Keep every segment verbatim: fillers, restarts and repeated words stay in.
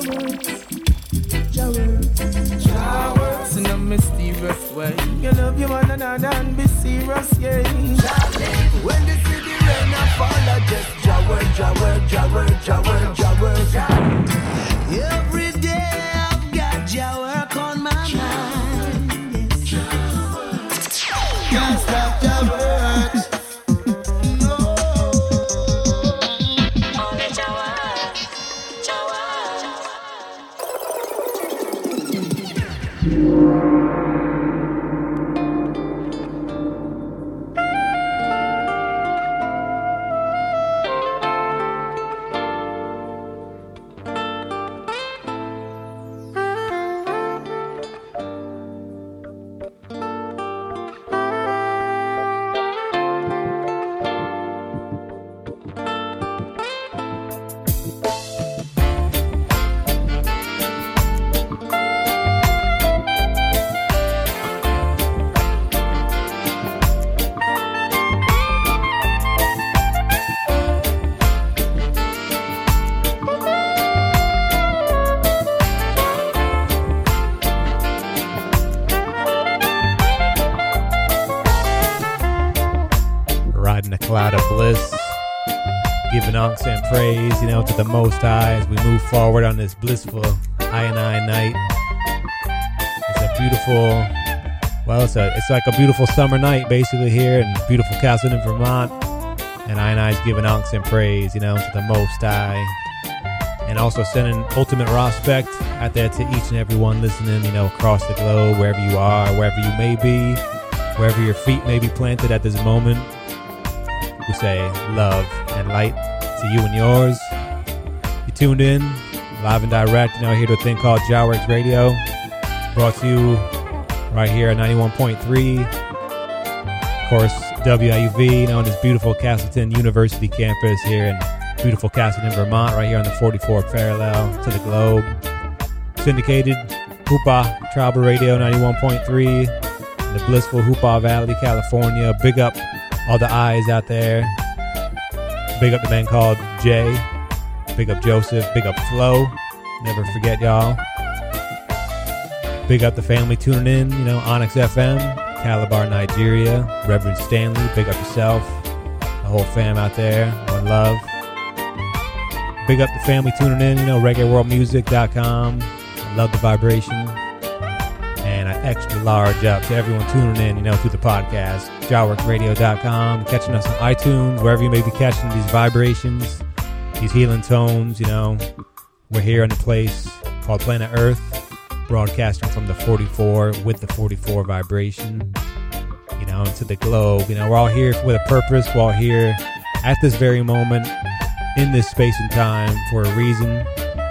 Jaworks in a mysterious way. You love your one another and be serious, yeah. When the city rain and fall, I just jawork, jawork, jawork, jawork, jawork. Every day I've got jawork on my mind. Yes. Can't stop jawork. Cloud of bliss, giving thanks and praise, you know, to the Most High as we move forward on this blissful I and I night. It's a beautiful, well, it's a it's like a beautiful summer night basically here in beautiful Castleton, Vermont, and I and I's giving thanks and praise, you know, to the Most High, and also sending ultimate respect out there to each and every one listening, you know, across the globe, wherever you are, wherever you may be, wherever your feet may be planted at this moment. We say love and light to you and yours. You tuned in live and direct, you know, here to a thing called Jaworks Radio, brought to you right here at ninety-one point three. Of course, W I U V, you know, on this beautiful Castleton University campus here in beautiful Castleton, Vermont, right here on the forty-fourth parallel to the globe. Syndicated Hoopa Tribal Radio ninety-one point three in the blissful Hoopa Valley, California. Big up all the eyes out there. Big up the man called Jay. Big up Joseph. Big up Flo. Never forget y'all. Big up the family tuning in, you know, Onyx F M, Calabar, Nigeria. Reverend Stanley, big up yourself. The whole fam out there. One love. Big up the family tuning in, you know, reggae world music dot com. Love the vibration. And an extra large up to everyone tuning in, you know, to the podcast, Jaworks Radio dot com, catching us on iTunes, wherever you may be catching these vibrations, these healing tones, you know. We're here in a place called Planet Earth, broadcasting from the forty-four with the forty-four vibration, you know, into the globe. You know, we're all here with a purpose. We're all here at this very moment, in this space and time, for a reason.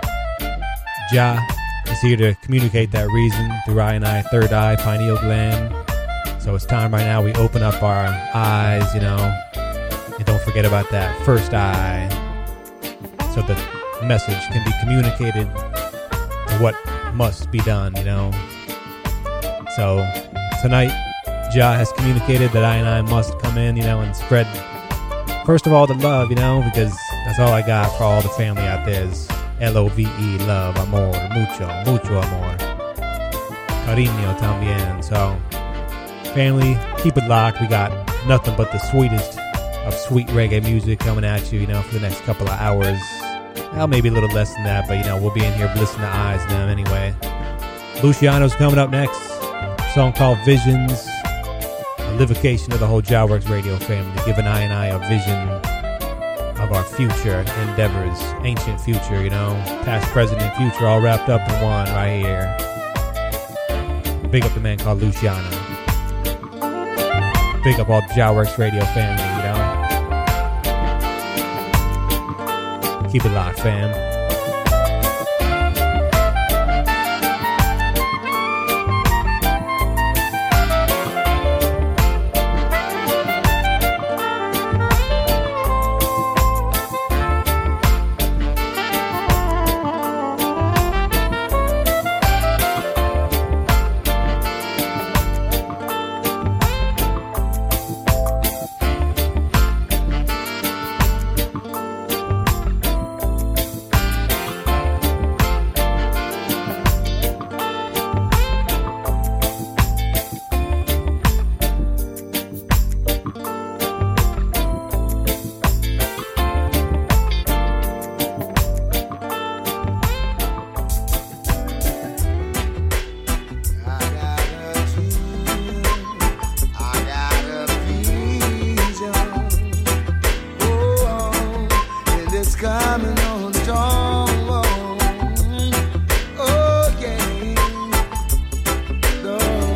Jah is here to communicate that reason through I and I, third eye, pineal gland. So it's time right now we open up our eyes, you know, and don't forget about that first eye, so the message can be communicated to what must be done, you know. So tonight, Jah has communicated that I and I must come in, you know, and spread, first of all, the love, you know, because that's all I got for all the family out there is L O V E, love, amor, mucho, mucho amor, cariño también. So, family, keep it locked. We got nothing but the sweetest of sweet reggae music coming at you, you know, for the next couple of hours. Well, maybe a little less than that, but, you know, we'll be in here blissing the eyes now anyway. Luciano's coming up next. A song called Visions, a livocation of the whole Jaworks Radio family, giving I and I a vision of our future endeavors, ancient future, you know, past, present, and future, all wrapped up in one right here. Big up the man called Luciano. Big up all the Jaworks Radio family, you know. Keep it locked, fam. coming on strong. Oh yeah, oh,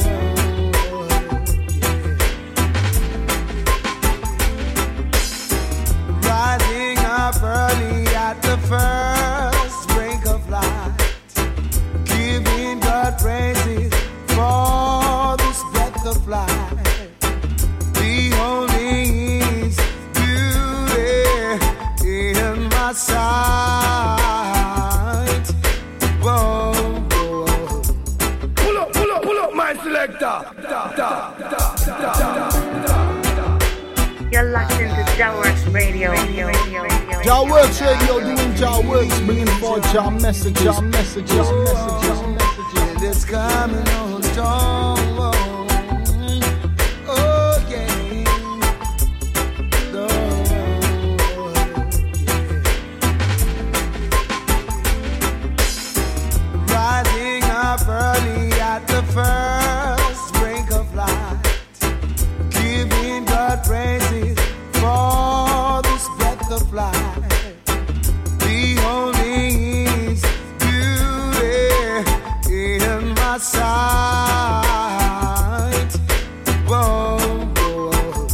yeah. Rising up early at the first break of light, giving God praises for this breath of life. Beholding His beauty in my sight. Whoa, whoa. Pull up, pull up, pull up, my selector. Da, da, da, da, da, da. You're locked into Jawworks Radio. Jawworks Radio doing Jawworks, bringing forth Jaw messages, Jaw messages, Jaw messages, Jaw messages. And it's coming on strong. Oh yeah. Oh, yeah. Rising up early at the first break of light, giving God praises for this breath of life. Beholding His beauty in my sight. Whoa, whoa.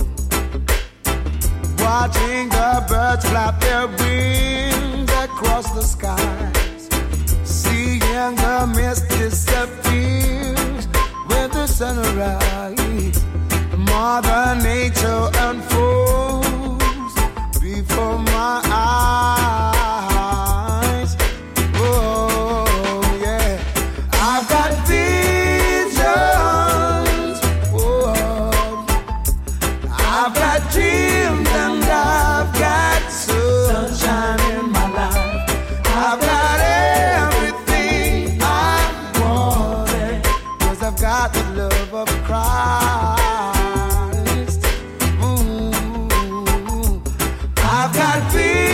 Watching the birds flap their wings across the skies, seeing the mist disappears with the sunrise. Mother Nature unfolds before my eyes. Oh yeah, I've got visions. Oh, I've got dreams and I've got sunshine in my life. I've got everything I wanted, 'cause I've got the love of Christ. Ooh, I've got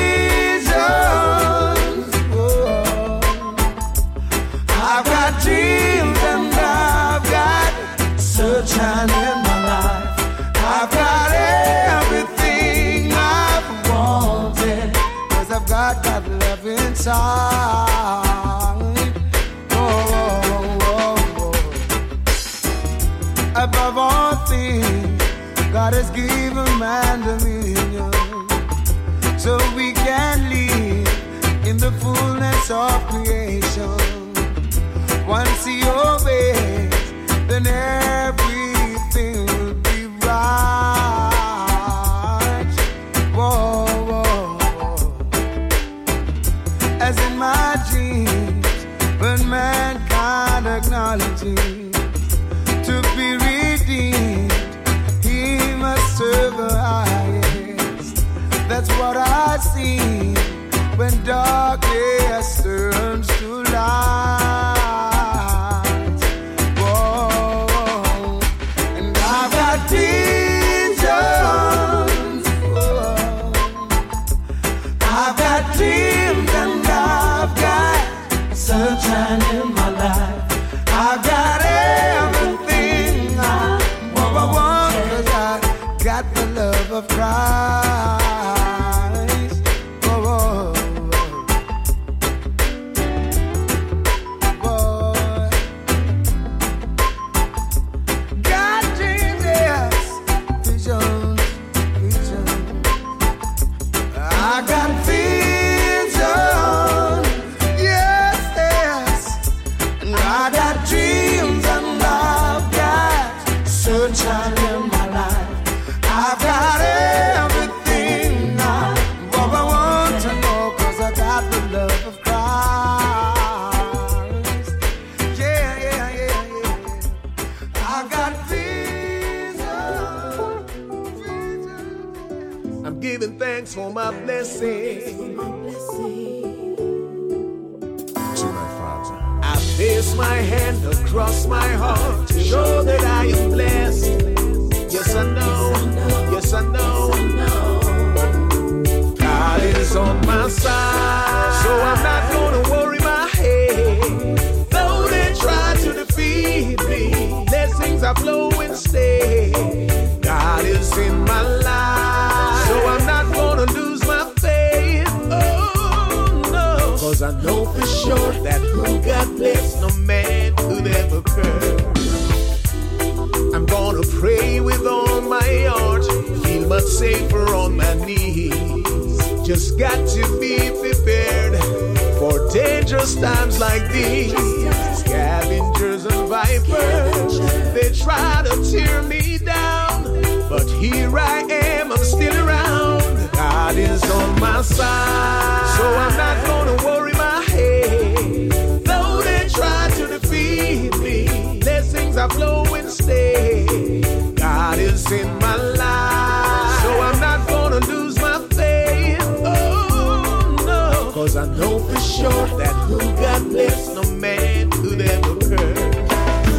visions. Oh, I've got dreams and I've got sunshine in my life. I've got everything I've wanted, 'cause I've got that love inside. Oh, oh, oh, oh. Above all things, God has given man dominion, so we can live in the fullness of creation. Once He obeys, then everything will be right. Whoa, whoa, whoa. As in my dreams, when mankind acknowledges to be redeemed, he must serve the highest. That's what I see when darkness turns to light. Whoa, and I've got visions. Whoa, I've got dreams and I've got sunshine in my life. I've got everything I want, 'cause I got the love of Christ. Whoa, whoa, whoa. God dreams, yes, visions, visions. I got visions, yes, yes. And I got dreams and I've got sunshine in my life. I've got everything I want to know, 'cause I got the love of Christ. Yeah, yeah, yeah, yeah. I got visions, visions. I'm giving thanks for my blessings. I place my hand across my heart to show that I am blessed. Yes, I know. Yes, I know. God is on my side, so I'm not gonna worry my head. Though they try to defeat me, blessings are flowing steady. God is in my life, so I'm not gonna lose my faith. Oh. Cause I know for sure that who God bless, no man could ever curse. I'm gonna pray with all my heart, feel much safer on my knees. Just got to be prepared for dangerous times like these. Scavengers and vipers, they try to tear me down, but here I am, I'm still around. God is on my side, so I'm not gonna worry my head. Though they try to defeat me, blessings are flowing steady. God is in my life, so I'm not gonna lose my faith. Oh no, cause I know for sure that who God bless, no man could ever curse.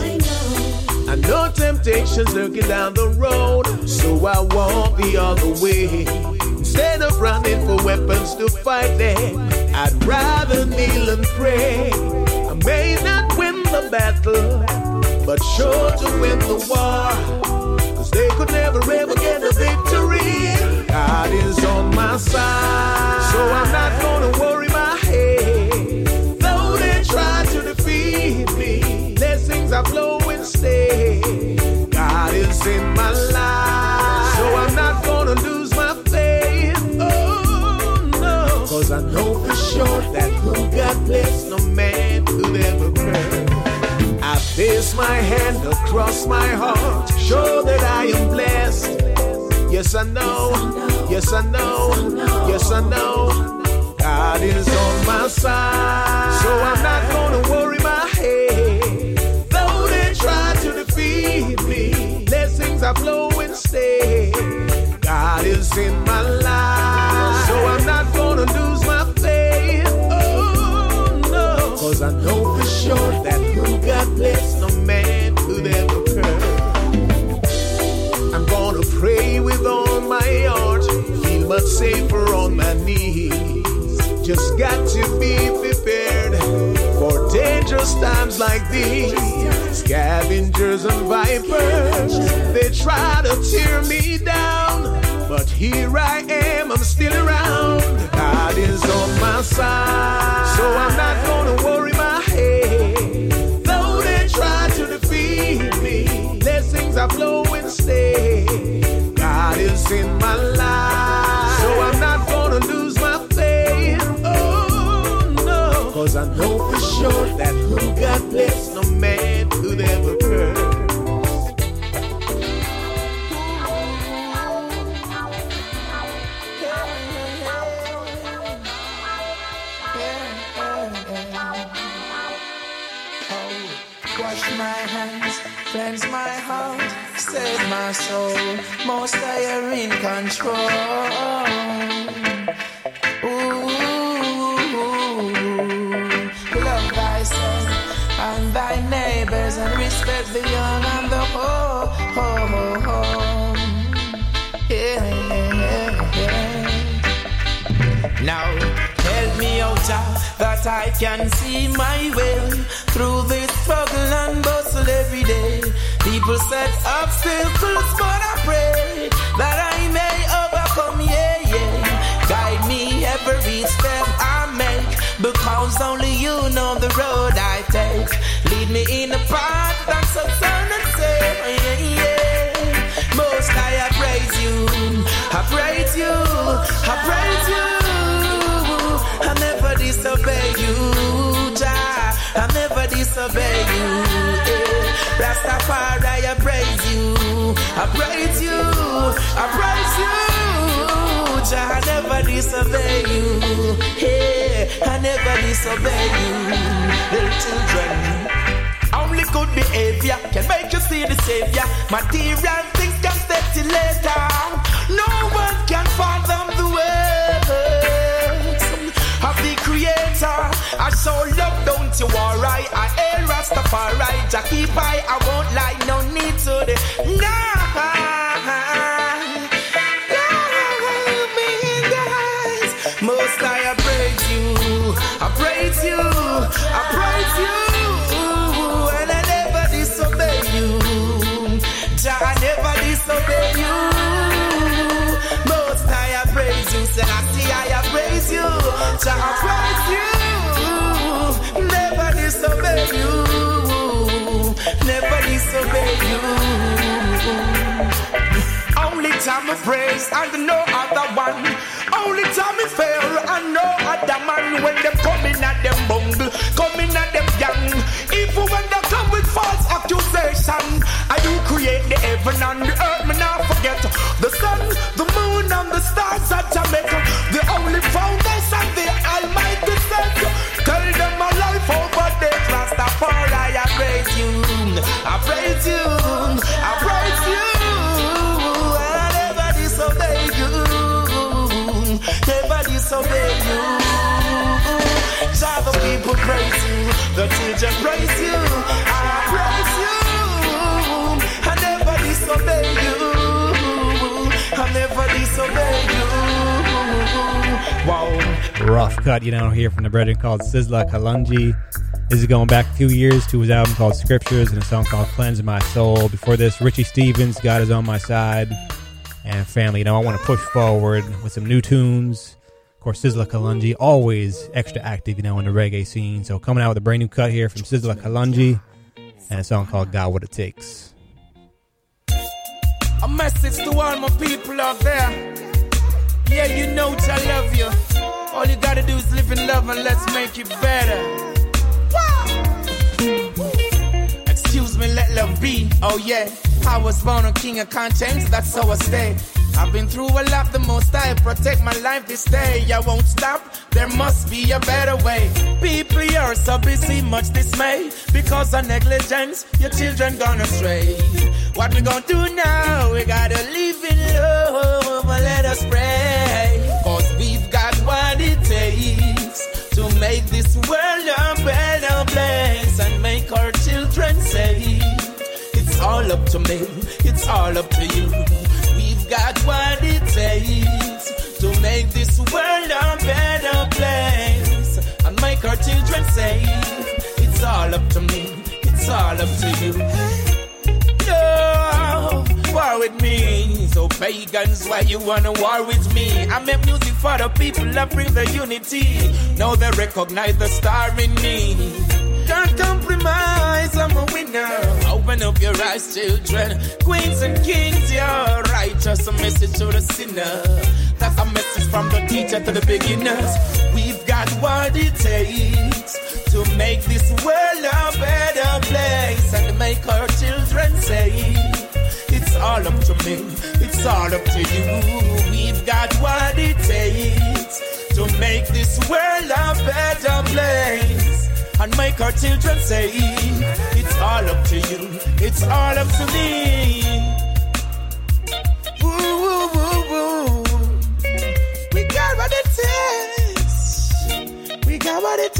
I know temptations lurking down the road, so I walk the other way. Instead of running for weapons to fight them, I'd rather kneel and pray. I may not win the battle, but sure to win the war. Cause they could never ever get a victory. God is on my side, so I'm not gonna worry my head. Though they try to defeat me, blessings are flowing steady. God is in my life, so I'm not gonna lose my faith. Oh no, cause I know for sure that who God bless, no man could ever curse. I place my hand across my heart, show that I am blessed. Yes I know, yes I know, yes I know. God is on my side, so I'm not gonna worry my head. Though they try to defeat me, blessings are flowing steady. God is in my life, so I'm not gonna lose my faith. Oh no, cause I know for sure that who God bless, no man could ever curse. I'm gonna pray with all my heart, feel much safer on my knees. Just got to be prepared for dangerous times like these. Scavengers and vipers, they try to tear me down, but here I am, I'm still around. God is on my side, so I'm not gonna worry my head. Though they try to defeat me, blessings are flowing steady. God is in my life, so I'm not gonna lose my faith. Oh no, cause I know for sure that who God bless, no man could ever curse. Wash my hands, cleanse my heart, save my soul. Most I are in control. Ooh, love thyself and thy neighbors, and respect the young and the old. Oh, oh, oh. Yeah, yeah, yeah. Now help me out uh, that I can see my way through this struggle and bustle every day. People set obstacles, but I pray that I may overcome, yeah, yeah. Guide me every step I make, because only you know the road I take. Lead me in the path that's so turn and say, yeah, yeah. Most High, I praise you, I praise you, I praise you. I never disobey you, Jah. I never disobey you. Yeah. Rastafari, I praise you, I praise you, I praise you, Jah. I never disobey you. Hey, I never disobey you. Little children, only good behavior can make you see the Savior. Material things can stay till later. No one can fathom the words of the Creator. I so love, don't you worry. I hail Rastafari, Jah keep I, I won't lie, no need to the nah. Me guys, most I praise you, I praise you, I praise you, and I never disobey you. Jah, I never disobey you. Most I praise you, say I see I praise you, Jah I praise you. disobey you. Only time of praise and no other one. Only time is fair and no other man. When them coming at them bungle, coming at them young. Even when they come with false accusation, I do create the heaven and the earth. Me not forget the sun, the moon and the stars that Jamaica. The only foundation the Almighty said. Tell them my life over there. Rastafari, I praise you, I praise you, I praise you. I never disobey you, never disobey you. Shall the people praise you, the children praise you, I praise you. I never disobey you, I never disobey you. Wow. Rough cut, you know, here from the brethren called Sizzla Kalonji. This is going back a few years to his album called Scriptures and a song called Cleanse My Soul. Before this, Richie Stephens, God Is On My Side. And family, you know, I want to push forward with some new tunes. Of course, Sizzla Kalonji, always extra active, you know, in the reggae scene. So coming out with a brand new cut here from Sizzla Kalonji and a song called Got What It Takes. A message to all my people out there. Yeah, you know I love you. All you gotta do is live in love and let's make it better. Excuse me, let love be. Oh yeah, I was born a king, I can't change, that's how I stay. I've been through a lot, the most I protect my life this day. I won't stop, there must be a better way. People, you're so busy, much dismay. Because of negligence, your children gone astray. What we gonna do now? We gotta live in love, let us pray. Cause we've got what it takes to make this world a better place and make our children safe. It's all up to me, it's all up to you. We've got what it takes to make this world a better place and make our children safe. It's all up to me, it's all up to you. No, war with me. So pagans, why you wanna war with me? I make music for the people that bring the unity. Now they recognize the star in me. Can't compromise, I'm a winner. Open up your eyes, children. Queens and kings, you're righteous. A message to the sinner. That's a message from the teacher to the beginners. We've got what it takes to make this world a better place and make our children safe. It's all up to me, it's all up to you. We've got what it takes to make this world a better place and make our children safe. It's all up to you, it's all up to me. Woo, woo, woo, woo. We got what it takes. We got what it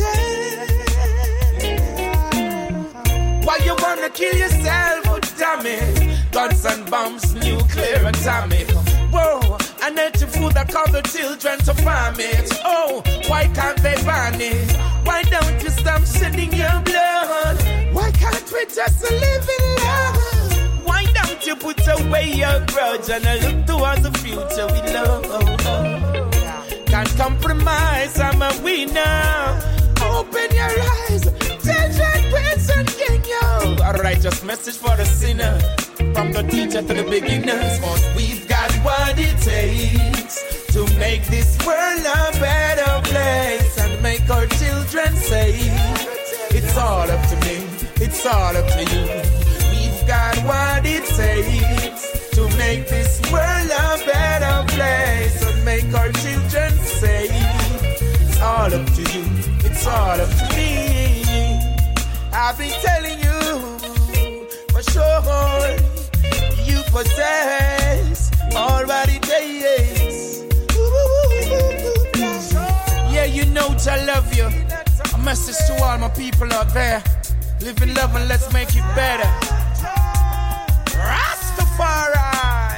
takes. Why you wanna kill yourself? Oh, damn it. Guns and bombs, nuclear atomic. Whoa, I need to food that cause the children to farm it. Oh, why can't they ban it? Why don't you stop shedding your blood? Why can't we just live in love? Why don't you put away your grudge and look towards the future with love? Can't compromise, I'm a winner. Open your eyes, children, prince and king, yo. A righteous message for the sinner, from the teacher to the beginners. Cause we've got what it takes to make this world a better place and make our children safe. It's all up to me, it's all up to you. We've got what it takes to make this world a better place and make our children safe. It's all up to you, it's all up to me. I've been telling you for sure, you possess all what it takes. Yeah, you know I love you. A message to all my people out there. Live in love and let's make it better. Rastafari.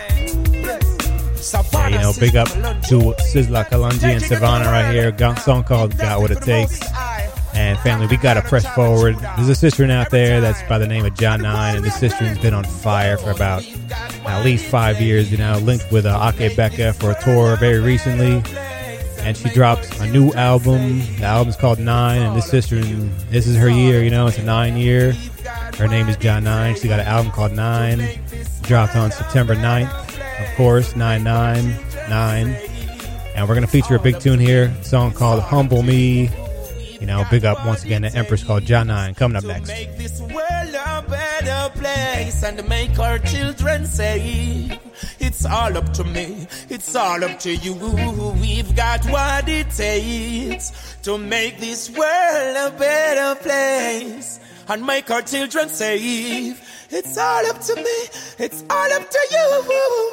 Yeah, you know, big up to Sizzla Kalonji and Savannah right here. Got a song called Got What It Takes. And family, we got to press forward. There's a sister out there that's by the name of John Nine, and this sister's been on fire for about at least five years, you know, linked with uh, Ake Becca for a tour very recently. And she dropped a new album. The album's called Nine, and this sister, this is her year, you know, it's a nine year. Her name is Jah nine. She got an album called Nine. Dropped on September ninth. Of course, nine nine nine. And we're going to feature a big tune here. A song called Humble Me. You know, big up once again the Empress called Jah nine. Coming up next. Make this world a better place and make our children safe. It's all up to me. It's all up to you. We've got what it takes to make this world a better place and make our children safe. It's all up to me. It's all up to you.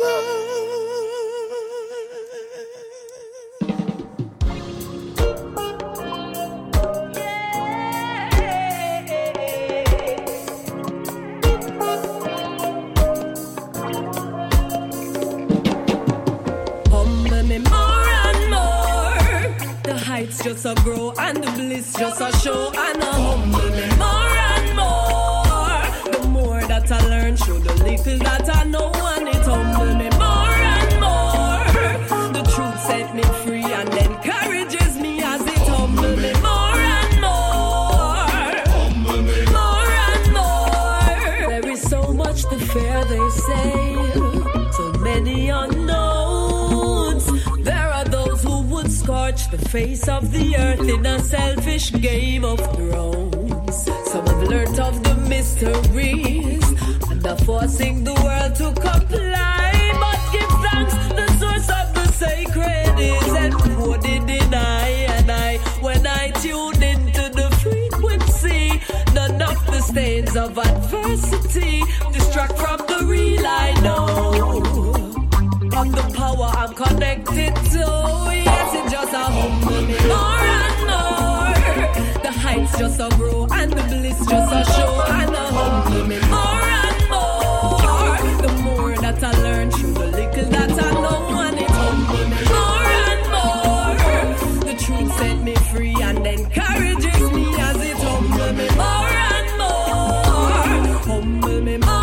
It's just a grow and the bliss just a show and a humble me more and more. The more that I learn, show the little that I know, and it humble me more and more. The truth set me free and encourages me as it humble me more and more. Humble me more and more. There is so much to fear, they say, so many unknowns. There are those who would scorch the face of the earth in a selfish game of thrones. Some have learnt of the mysteries and are forcing the world to comply. But give thanks, the source of the sacred is encoded in I and I. When I tune into the frequency, none of the stains of adversity distract from the real I know. Of the power I'm connected to, yes, it just a humble me more and more. The heights just a grow and the bliss just a show and a humble me more and more. The more that I learn through the little that I know, and it humble me more and more. The truth set me free and encourages me as it humble me more and more. Humble me more.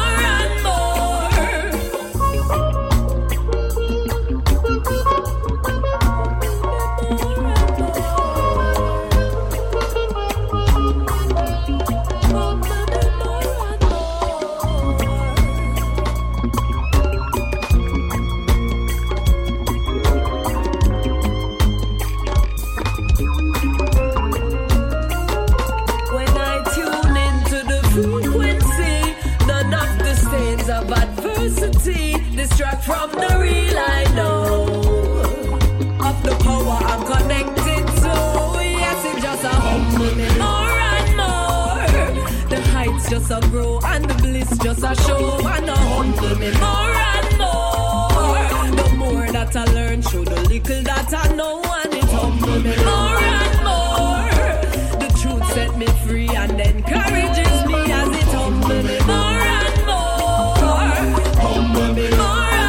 Distract from the real I know. Of the power I'm connected to, yes, it just a humble me more and more. The heights just a grow and the bliss just a show and a humble me more and more. The more that I learn, show the little that I know, and it humble me more and more. The truth set me free and encourages me as it humble me more and more. Humble me more.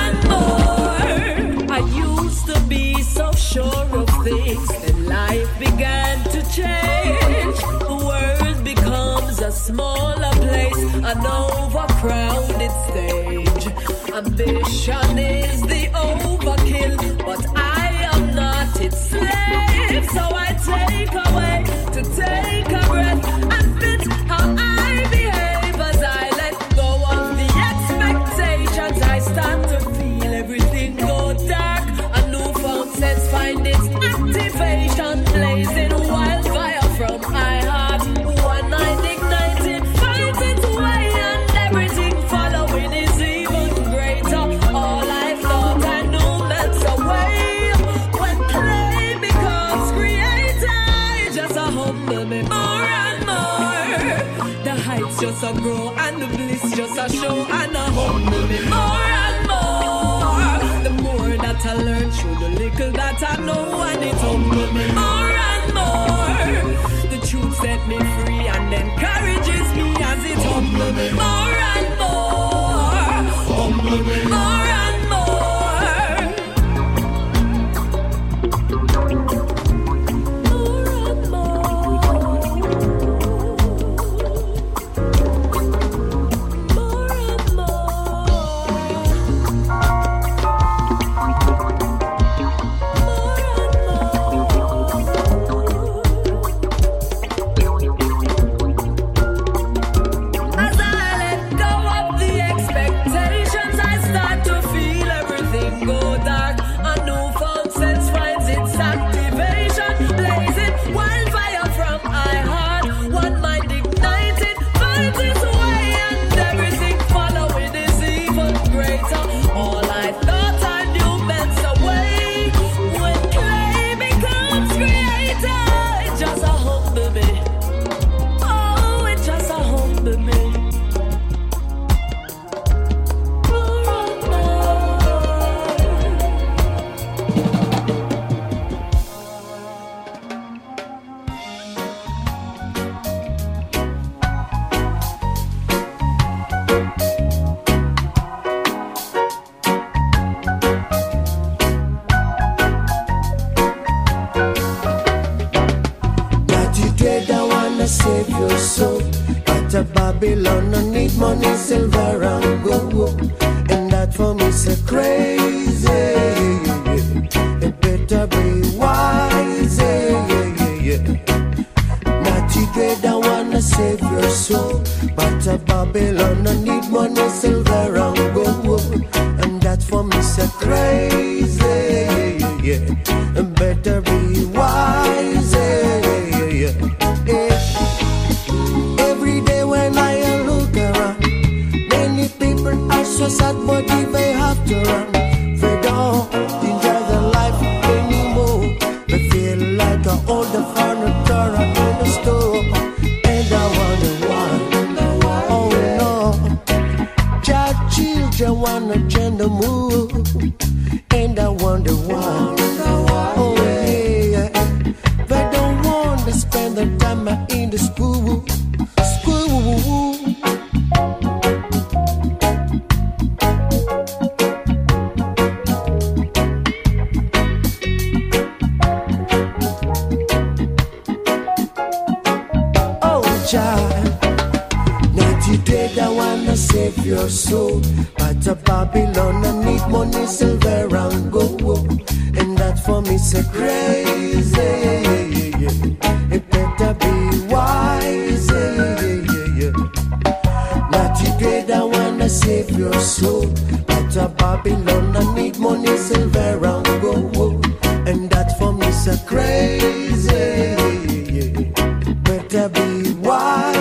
Sure of things, then life began to change. The world becomes a smaller place, an overcrowded stage. Ambition is the overkill, but I am not its slave. So I take away to take a breath and fit how I behave as I let go of the expectations. I start to feel everything go dark. Sense find its activation, blazing wildfire from my heart. One night ignited, fight its way, and everything following is even greater. All I thought I knew melts away when clay becomes creator. It just a humble me more and more. The heights just a grow and the bliss just a show and a humble me more and more. The more that I learn through the little that I know, and it humble me more and more. The truth set me free and encourages me as it humble me more and more. Humble me more and more. More and more. More and more. save your soul. But a Babylon I need money, silver and gold. And that for me is crazy. It better be wise. Naughty grade, I wanna save your soul. But a Babylon I need money, silver and gold. And that for me is crazy. It better be wise. Every day when I look around, many people are so sad, but they have to run. They don't enjoy their life anymore. They feel like an older furniture in the store. And I wonder why. Oh no, child children wanna change the mood. And I wonder why. Oh yeah, they don't want to spend the time in the school. Save your soul, but a Babylon I need money, silver and gold, and that for me is crazy. It better be wise. Naughty grade, I wanna save your soul, but a Babylon I need money, silver and gold, and that for me is crazy. Better be wise.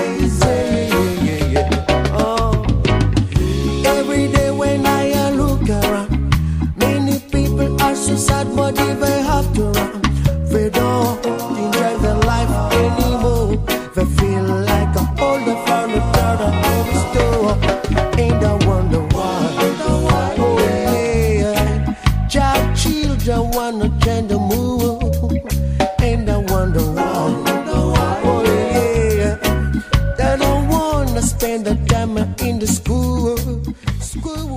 So sad, but they have to run. They don't enjoy their life anymore. They feel like an older furniture in the store. And I wonder why. Oh yeah, child children wanna change the mood. And I wonder why. Oh yeah, they don't wanna spend the time in the school. School.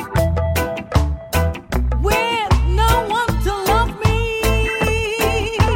With no one to love me.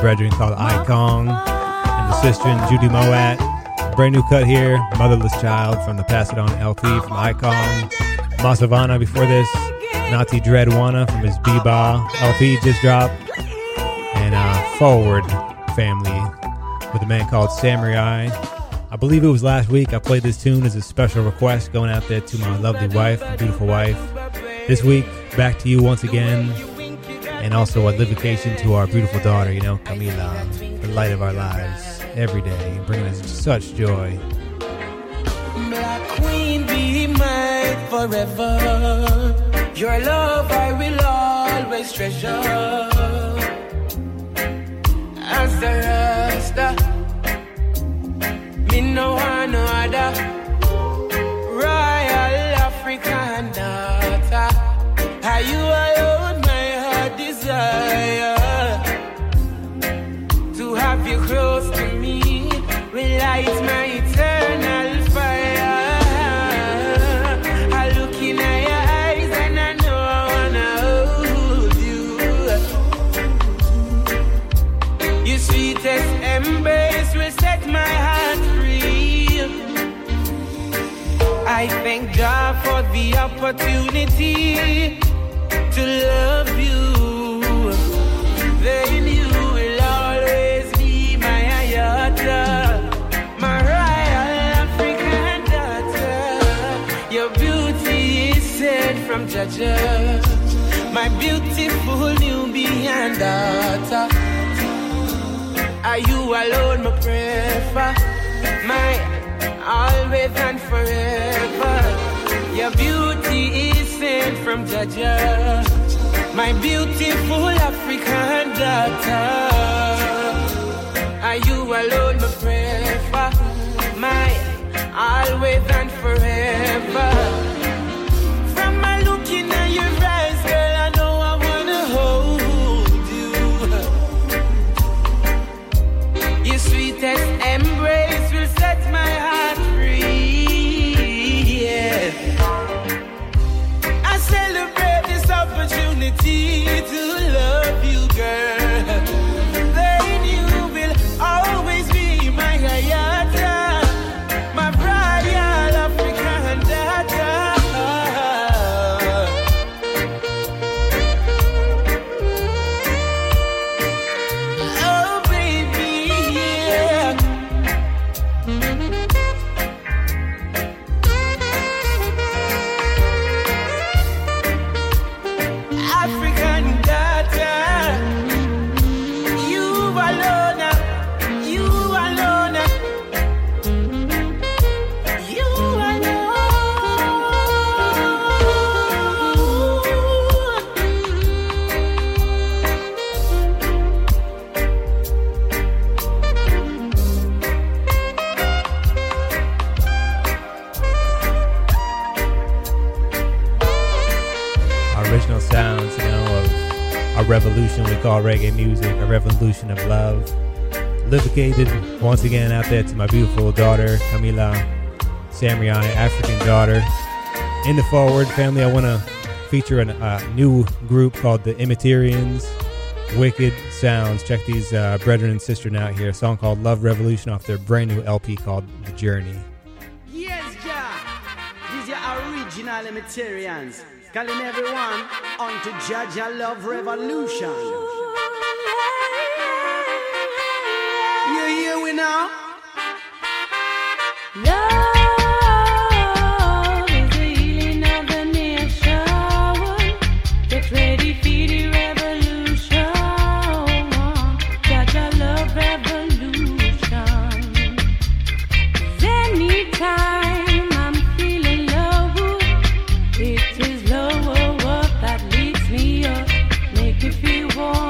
brethren called Icon and the sister Judy Moat. Brand new cut here, Motherless Child from the Pass It On L P from Icon. Masavana before this, Nazi Dreadwana from his B-Ba L P just dropped. And uh, Forward Family with a man called Samurai. I believe it was last week I played this tune as a special request going out there to my lovely wife, my beautiful wife. This week, back to you once again. And also a livocation to our beautiful daughter, you know, Camila, the light of our lives, every day, bringing us such joy. Black Queen, be mine forever. Your love I will always treasure. As the Rasta, me no want no other. Royal African daughter, are you alone? Desire to have you close to me will light my eternal fire. I look in your eyes and I know I wanna hold you. Your sweetest embrace will set my heart free. I thank God for the opportunity to love you. Then you will always be my ayata, my royal African daughter. Your beauty is sent from Jaja, my beautiful Nubian daughter. Are you alone, my prefer, my always and forever? Your beauty is sent from Jaja, my beautiful African daughter. Are you alone, my prefer, my always and forever? From my look in your eyes, girl, I know I wanna hold you. Your sweetest embrace will set my heart free. Yeah. I celebrate this opportunity to love you, girl. Then you will always be my ayata, my royal African daughter. Oh, baby, yeah. African daughter, you alone, you alone, you alone. Original sounds, you know, of a revolution we call reggae music, a revolution of love. Livocated once again out there to my beautiful daughter, Camila Samurai, African daughter. In the Forward Family, I want to feature a uh, new group called the Immaterians. Wicked sounds. Check these uh, brethren and sisters out here. A song called Love Revolution off their brand new L P called The Journey. Yes, Jah. These are original Immaterians. Calling everyone onto Jaja Love Revolution. You hear we now? Love is the healing of the nation. Get ready for the revolution. Jaja Love Revolution. Anytime I'm feeling low, it is low that leads me up, make me feel warm.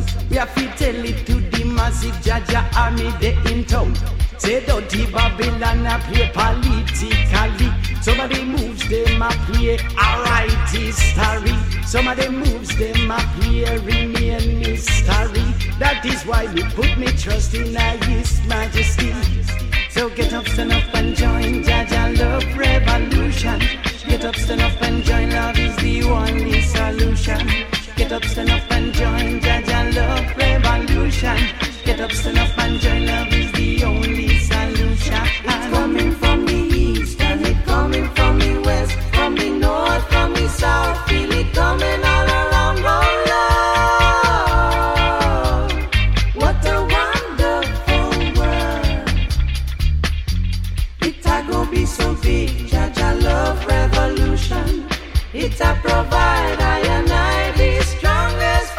We have to tell it to the massive Jaja army they in town. Say dirty Babylon a play politically. Some of the moves them a play alright history. Some of the moves them a play remain mystery. That is why we put me trust in His Majesty. So get up, stand up and join Jaja Love Revolution. Get up, stand up and join, love is the only solution. Get up, stand up and join Jaja Love Revolution. Get up, stand up and join, love is the only solution. It's coming from the east and it's coming from the west, from the north, from the south. Feel it coming all around, oh Lord. What a wonderful world. It a go be so big, Jaja Love Revolution. It a provide I and I the strongest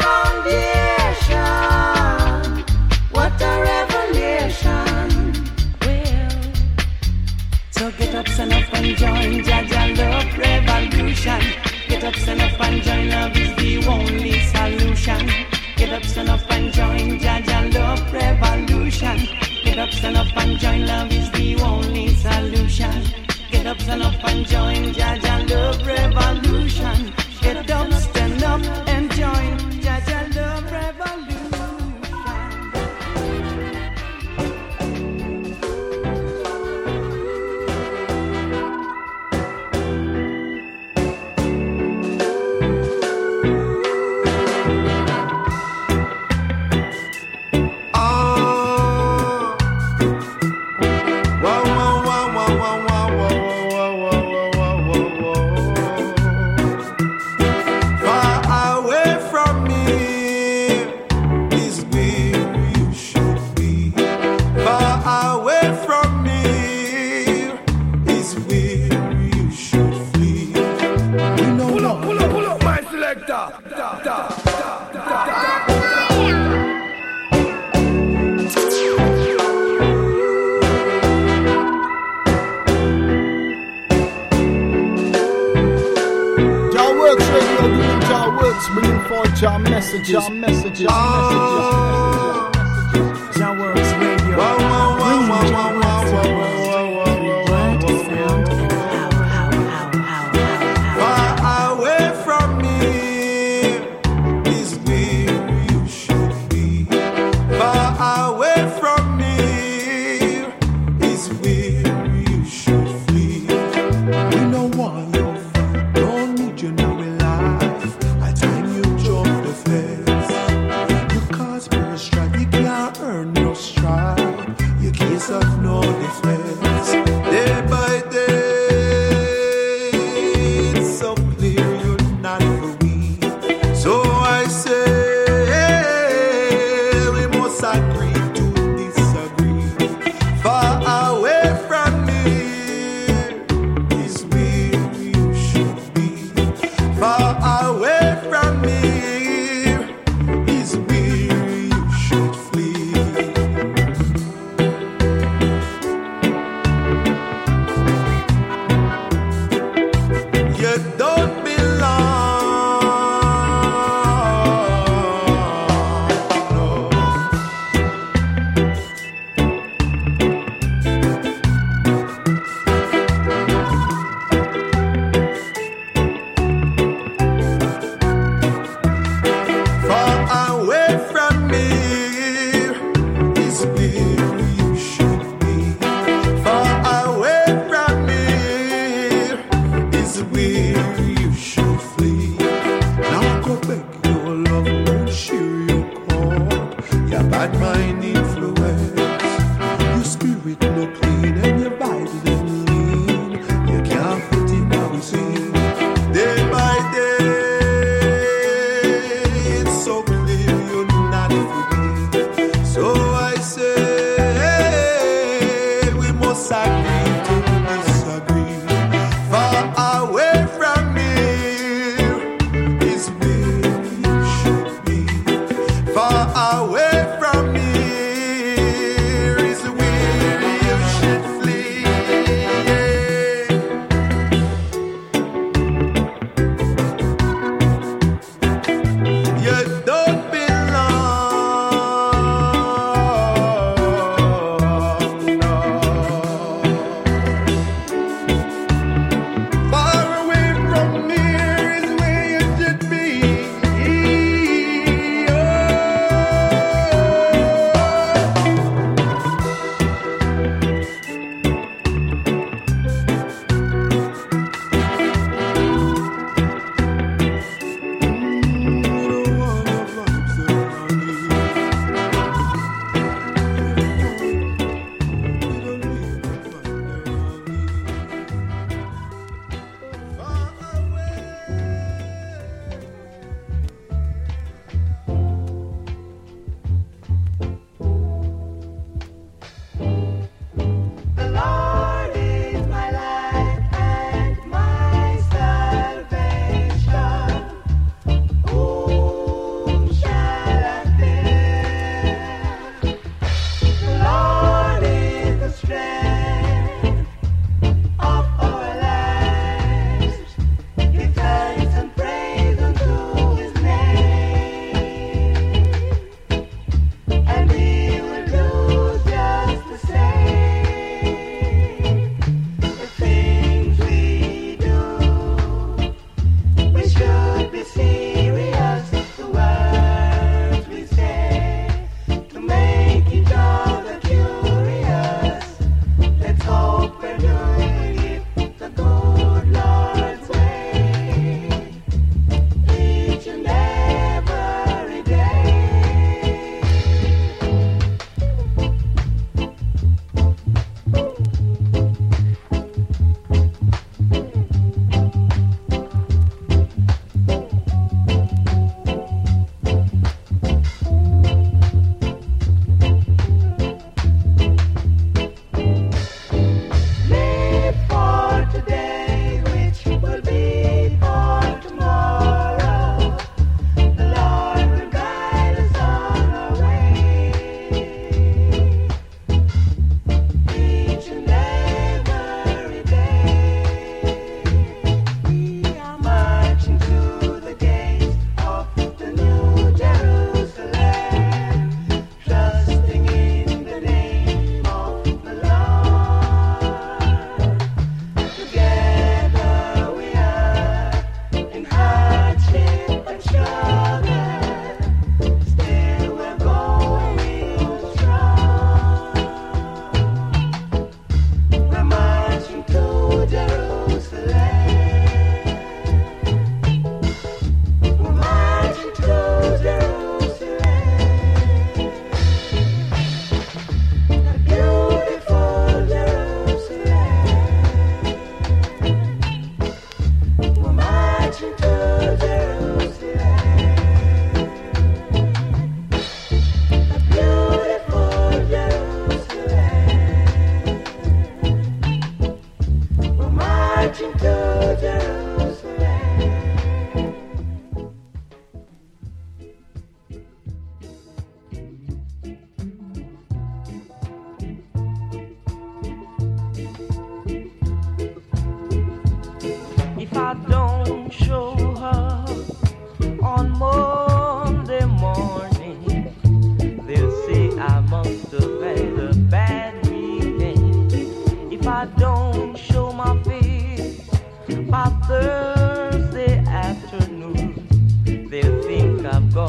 foundation. What a revelation. Well, so get up, stand up and join Jaja Love Revolution. Get up, stand up and join, love is the only solution. Get up, stand up and join Jaja Love Revolution. Get up, stand up and join, love is the only solution. Get up, stand up and join Jaja Love Revolution. Get up, stand up and join Jaja Love Revolution. Bringing forth your messages, your messages, your messages, messages. Jah Works Radio. Wow, wow, wow, wow, wow, wow, wow, far away from me is where you should be. Far away from me is where you should flee. We don't want you, don't need you now in life. I time you jump the fence. You cause more strife, you can't earn no strife. Your case of no defense. Day by day, it's so clear you're not for me. So I say, we must agree to disagree. Far away from me is where you should be. Far away from me is where you should flee. You don't belong. No. Far away from me is where you should be. Far away from me is where you should flee. Now go back your love and share your cord. Your bad mind influence. Your spirit no clean and your Bible them lean. You can't fit in our scene. Day by day, it's so clear you're not for me. So I say, we must agree to disagree. Far away from me is where you should be. Far away from me is where you should flee.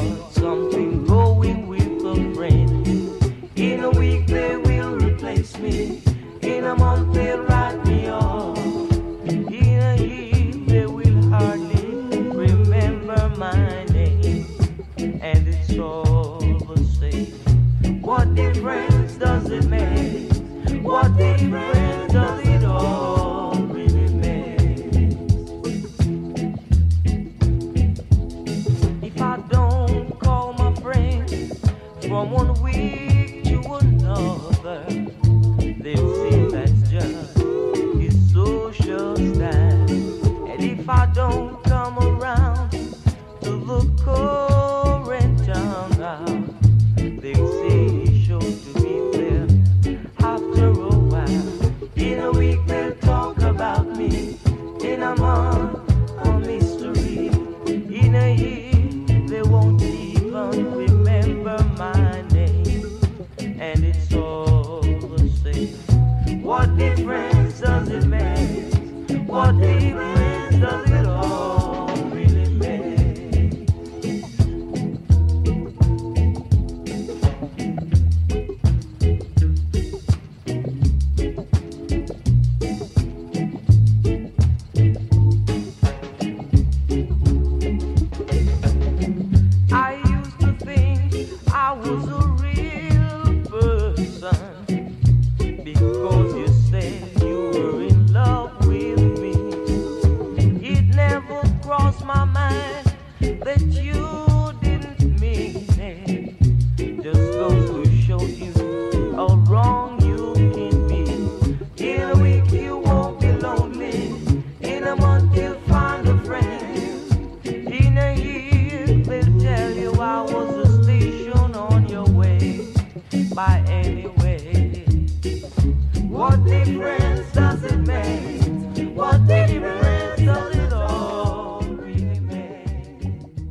got something going with a friend. In a week they will replace me. In a month they'll write me off. In a year they will hardly remember my name. And it's all the same. What difference does it make? What difference does it all really make? If I don't call my friends from one week to another, they'll say that's just his social style. And if I don't come around to the current town now, they'll say he's sure to be there after a while. In a week they'll talk about me. In a month a mystery. In a year they won't even remember my name. And it's all the same. What difference does it make? What difference does it all really make? I used to think I was a real person because you said you were in love with me. It never crossed my mind that you didn't mean it. Just goes to show you how wrong you can be. In a week you won't be lonely. In a month you'll find a friend. In a year they'll tell you I was a station on your way. By any way, what difference does it make? What difference does it all really make?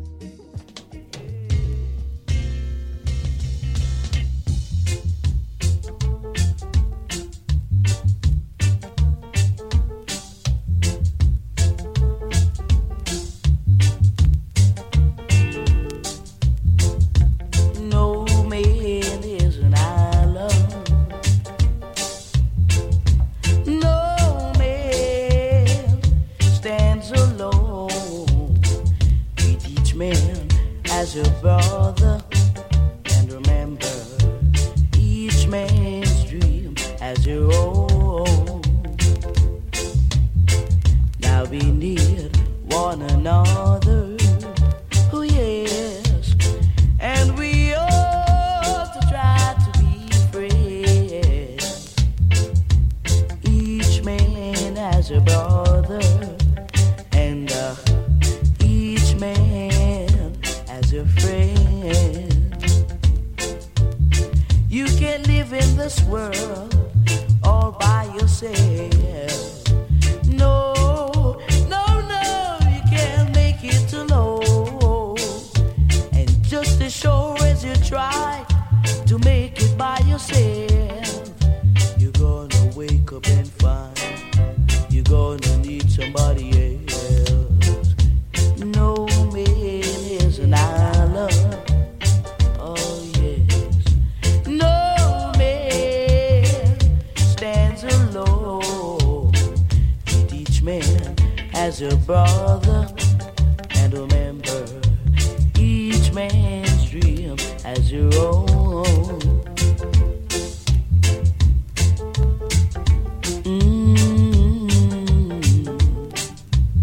No man is an island. No man stands alone. Treat each man as your brother. And remember each man's dream as your own. Now we need one another. Oh yes. And we ought to try to be friends. Each man has a brother. And uh, each man has a friend. You can live in this world all by yourself. No, no, no, you can't make it alone. And just as sure as you try to make it by yourself, you're gonna wake up and find you're gonna need somebody else. No man is an island. Oh yes. No man stands alone. Treat each man as a brother. And remember each man's dream as your own. Mm-hmm.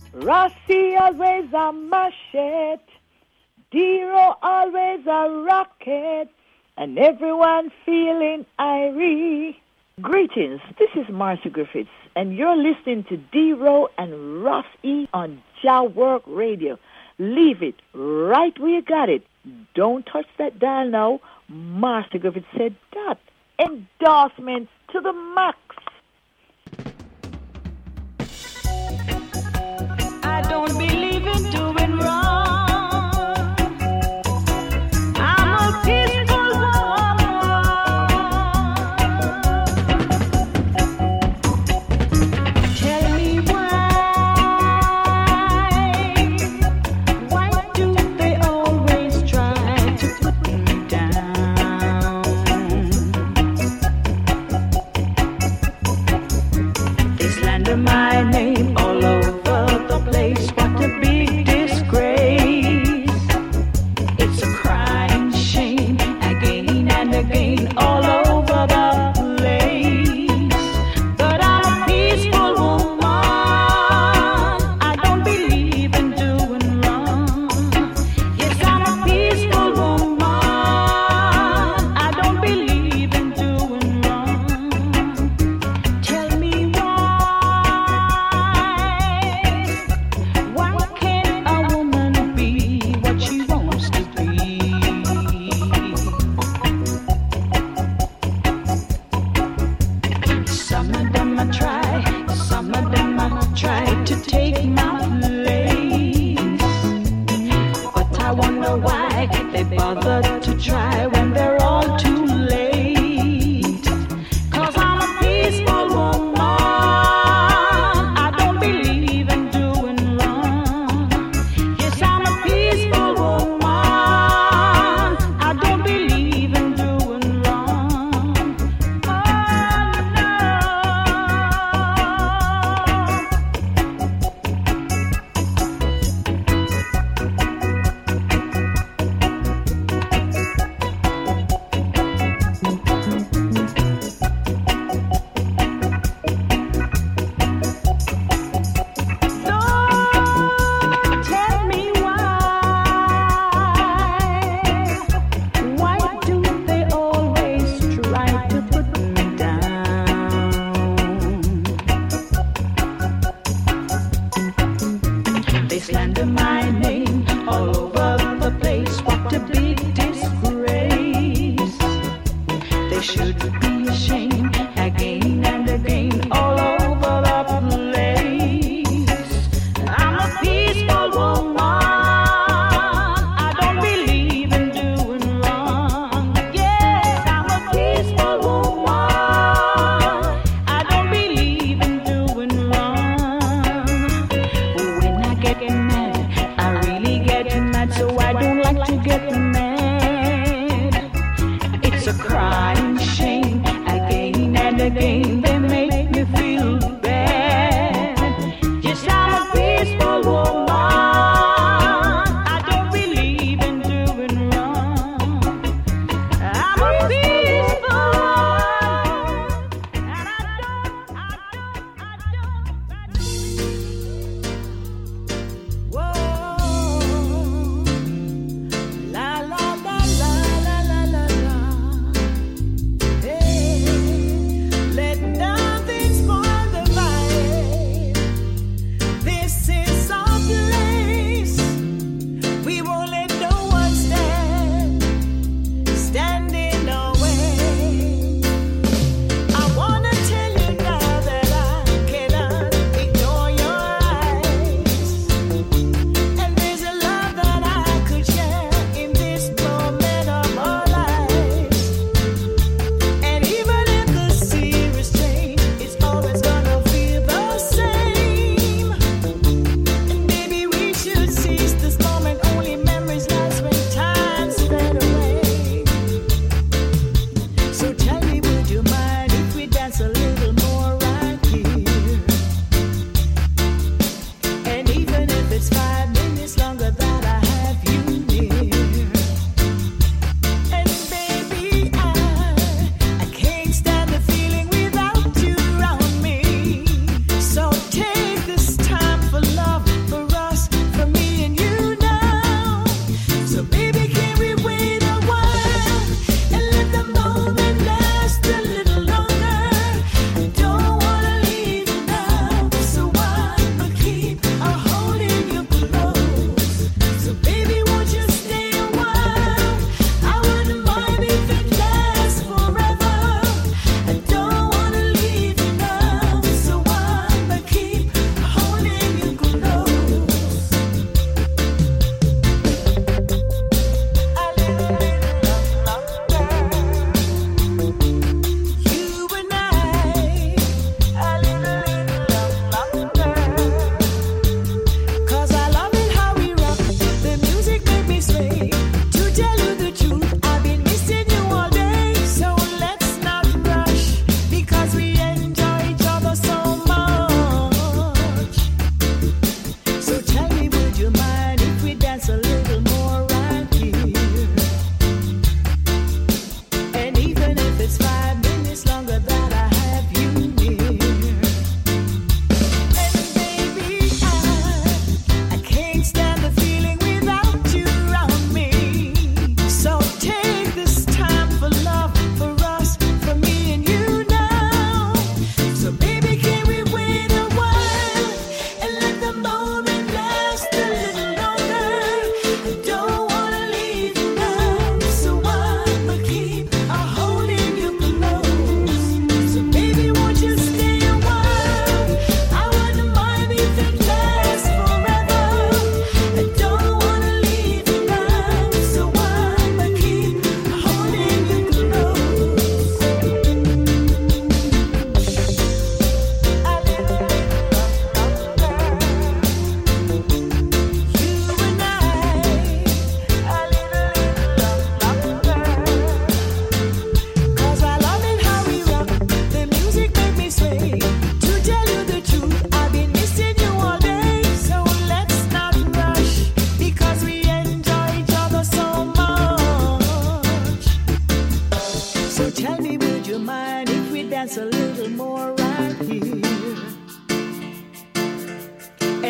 Rossi always a machete, Dero always a rocket, and everyone feeling irie. Greetings, this is Marcia Griffiths, and you're listening to Dero and Ross E on Jah Work Radio. Leave it right where you got it. Don't touch that dial now. Marcia Griffiths said that. Endorsement to the max. I don't believe in doing wrong. I'm a peaceful woman. Tell me why, why do they always try to put me down? They slander my name all over the place. What a big disgrace. It's a crying shame again and again all over the place. But I'm a peaceful woman. I don't believe in doing wrong. Yes, I'm a peaceful woman. I don't believe in doing wrong. Tell me why can't a woman be what she wants to be? Some of them I try, some of them I try to take my place. But I wonder why they bother to try when they're all too late. 'Cause I'm a peaceful woman. I don't believe in doing wrong. Yes, I'm a peaceful woman. I don't believe in doing wrong. Oh, no. Tell me why, why do they always try to put me down? They slander my name all over the place. What a big disgrace. They should be ashamed again and again all over the place. I'm a peaceful woman. I don't believe in doing wrong. Yes, I'm a peaceful woman. I don't believe in doing wrong. When I get mad, I really get mad, so I don't like to get mad. It's a crying shame again and again. They make me feel bad. Yes, I'm a peaceful woman. I don't believe in doing wrong. I'm a peaceful woman. And I don't, I don't, I don't.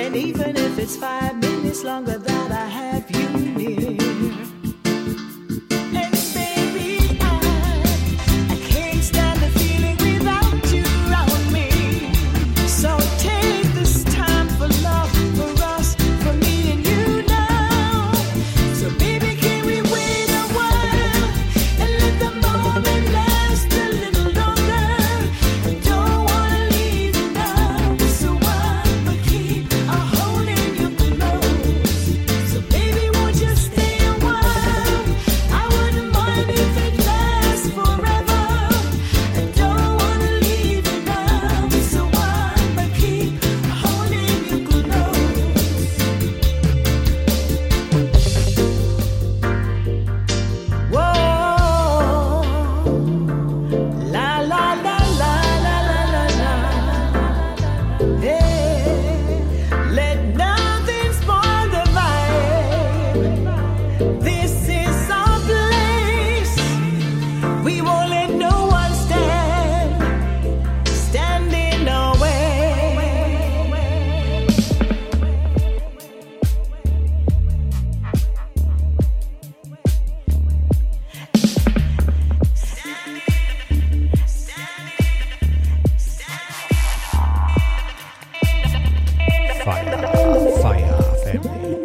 And even if it's five minutes longer that I have you near. And baby, I, I can't stand the feeling without you around me. So take this time for love, for us, for me and you now. So baby, can we wait a while and let the moment last a little longer? I don't wanna leave you now, so I'ma keep a holding you close. So baby, won't you stay a while? I wouldn't mind if it lasts forever. I don't wanna leave you now, so I'ma keep holding you close. Whoa, la la la la la la la la. Hey, let nothing spoil the vibe. This is our place. We won't let no one stand, stand in our way. Fire, fire, family.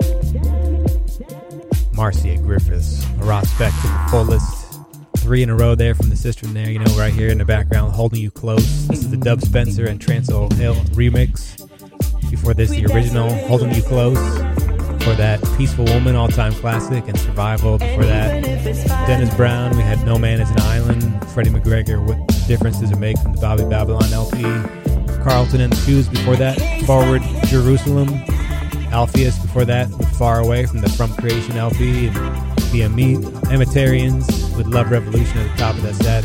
Marcia Griffiths, a prospect to the fullest. Three in a row there from the sister in there, you know, right here in the background, Holding You Close. This is the Dub Spencer and Transel Hill remix. Before this, the original, Holding You Close. Before that, Peaceful Woman, all-time classic, and Survival. Before that, Dennis Brown, we had No Man is an Island. Freddie McGregor, What Difference Does It Make, from the Bobby Babylon L P. Carlton and the Shoes before that, Forward Jerusalem. Alpheus before that, with Far Away, from the From Creation L P. And the Emitarians with Love Revolution at the top of that set.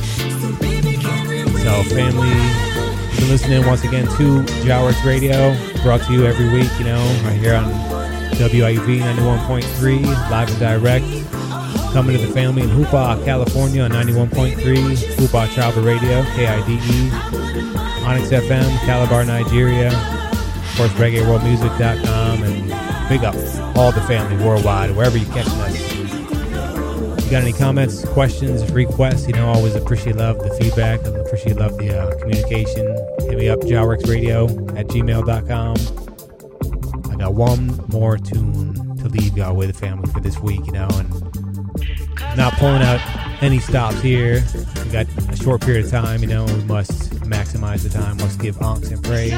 So, family, you've been listening once again to Jawworks Radio, brought to you every week, you know, right here on W I U V ninety-one point three, live and direct. Coming to the family in Hoopa, California on ninety-one point three, Hoopa Tribal Radio, K I D E. Onyx F M, Calabar, Nigeria. Of course, reggae world music dot com, and big up all the family worldwide, wherever you're catching us. You got any comments, questions, requests? You know, always appreciate love the feedback, and appreciate love the uh, communication. Hit me up, jawworks radio at gmail dot com. I got one more tune to leave y'all with, the family, for this week, you know, and not pulling out any stops here. We got a short period of time, you know, we must maximize the time, must give honks and praise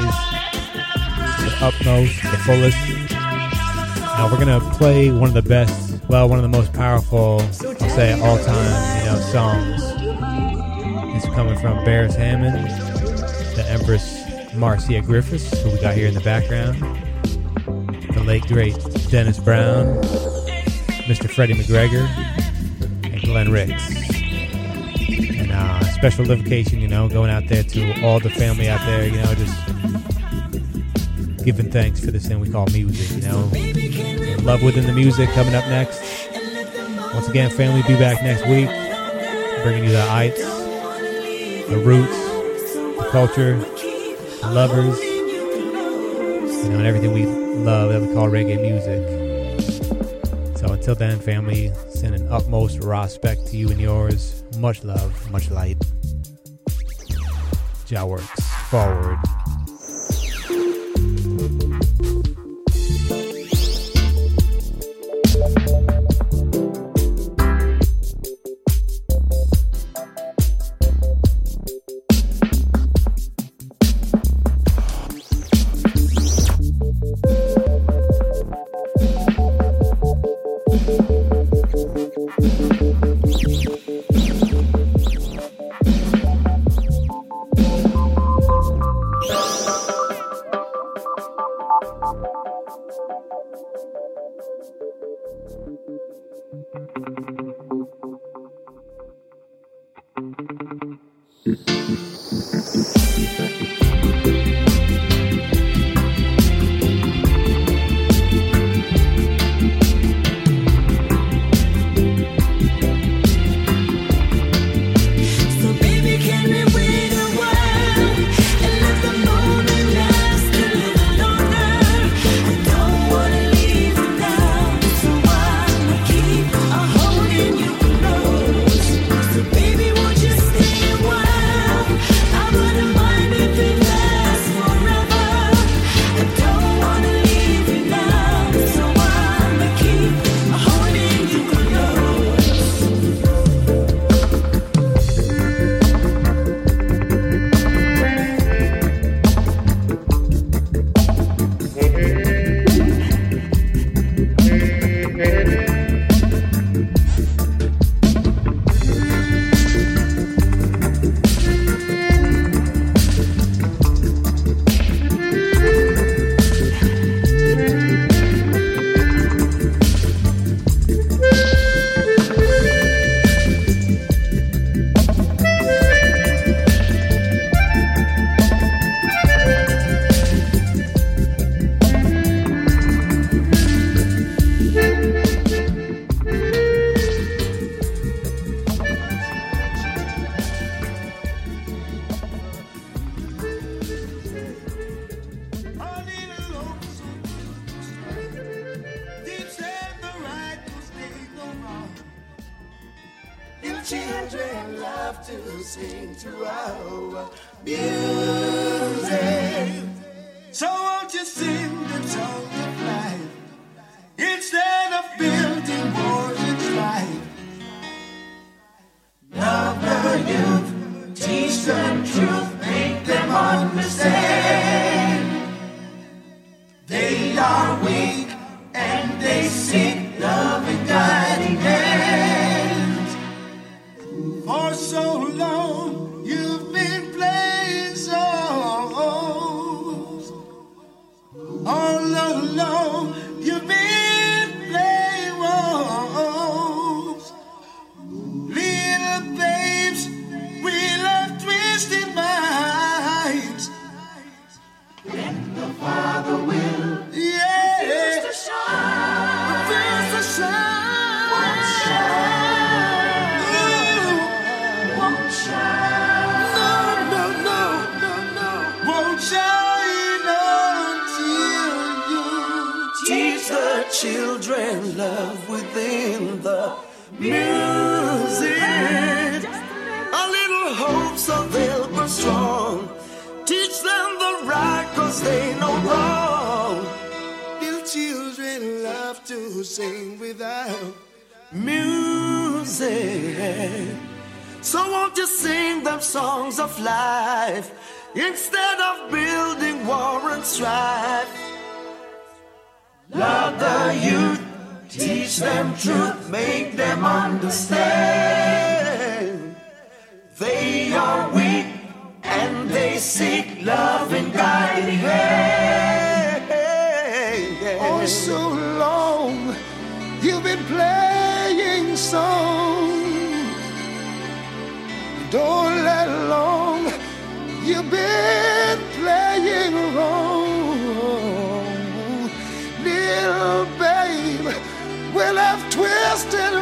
the utmost, the fullest. Now we're gonna play one of the best, well, one of the most powerful, I'll say all-time, you know, songs. It's coming from Beres Hammond, the Empress Marcia Griffiths, who we got here in the background, the late great Dennis Brown, Mister Freddie McGregor, and Glenn Ricks. And uh, special dedication, you know, going out there to all the family out there, you know, just giving thanks for this thing we call music, you know. Love within the music coming up next. Once again, family, be back next week, bringing you the ites, the roots, the culture, the lovers, you know, and everything we love that we call reggae music. So until then, family, sending utmost respect to you and yours. Much love, much light. Jawworks, forward. I children love to sing to our music. So won't you sing the song of life instead of building wars and strife? Love the youth, teach them truth, make them understand. They are weak and they seek love and guiding hands. For so long you've been playing songs. All alone you've been playing roles. Little babes, we love twisted minds. When the Father will, yeah, refuse to shine, refuse to shine, won't shine, Ooh. won't shine, no, no, no, no, no, won't shine until you teach the children love within the music. A little hope so they'll grow strong. Teach them the right cause they know wrong. Little children love to sing without music. So won't you sing them songs of life instead of building war and strife? Love the youth, teach them truth, make them understand. They are weak and they seek love and guiding hand. Oh, so long you've been playing songs. Don't let long you've been playing wrong. Little babe will have twisted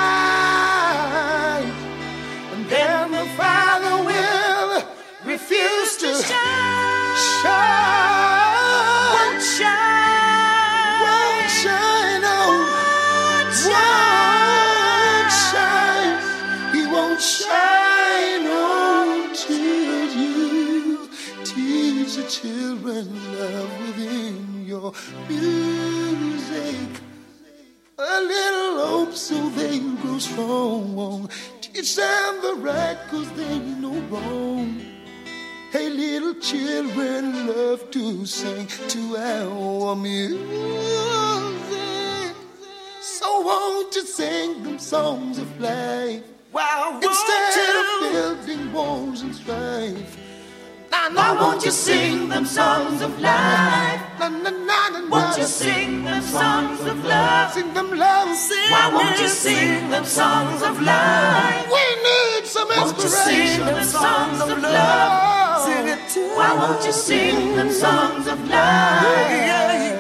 mind, and then the Father will refuse to shine, shine, won't shine, won't shine, oh, won't shine, he won't shine until you teach the children love within your music. A little hope so they grow strong. Teach them the right cause they know wrong. Hey, little children love to sing to our music. So won't you sing them songs of life? Wow, instead of building walls and strife. Now won't you sing them songs of life? Na, na, na, na, won't you sing them songs of love? Sing them love. Sing Why won't you sing them songs of life? We need some inspiration. Won't you sing them songs of love? Sing it too. Why won't you sing them songs of life? Yeah, yeah, yeah.